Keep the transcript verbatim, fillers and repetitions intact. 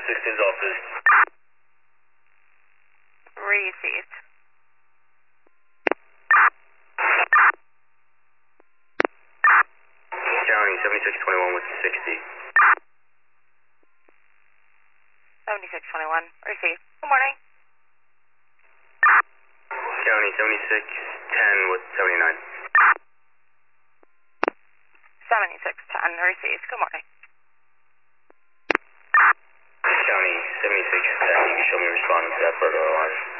sixteen's office. Received. County seventy-six twenty-one with sixty. seventy-six twenty-one. Received. Good morning. County seventy-six ten with seventy-nine. seventy-six ten. Received. Good morning. County seventy-six ten, you can show me responding to that burglar alarm.